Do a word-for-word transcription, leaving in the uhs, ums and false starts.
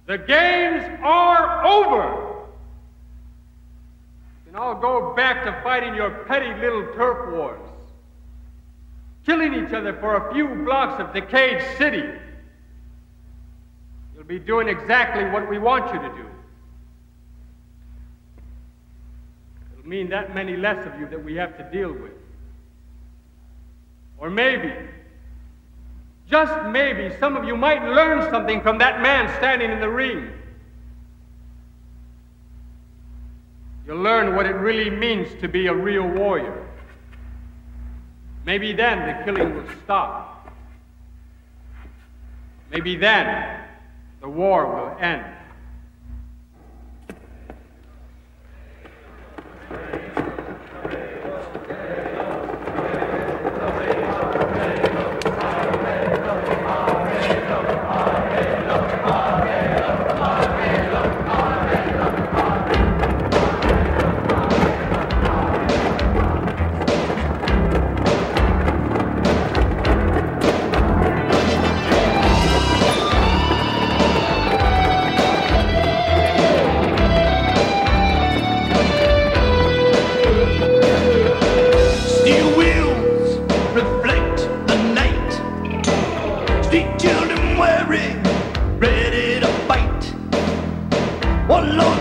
The games are over. You can all go back to fighting your petty little turf wars, killing each other for a few blocks of decayed city. You'll be doing exactly what we want you to do. It'll mean that many less of you that we have to deal with. Or maybe, just maybe, some of you might learn something from that man standing in the ring. You'll learn what it really means to be a real warrior. Maybe then the killing will stop. Maybe then the war will end. One Lord.